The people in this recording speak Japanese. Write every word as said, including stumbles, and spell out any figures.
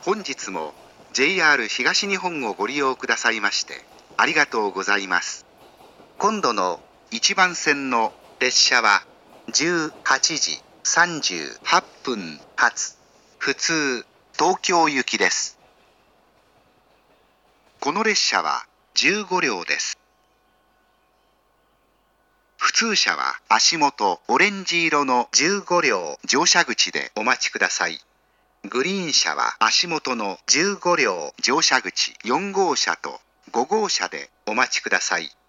本日も ジェイアール 東日本をご利用くださいましてありがとうございます。今度のいちばん線の列車はじゅうはちじさんじゅうはっぷん発普通東京行きです。この列車はじゅうごりょうです。普通車は足元オレンジ色のじゅうごりょう乗車口でお待ちください。グリーン車は足元のじゅうごりょう乗車口よんごうしゃとごごうしゃでお待ちください。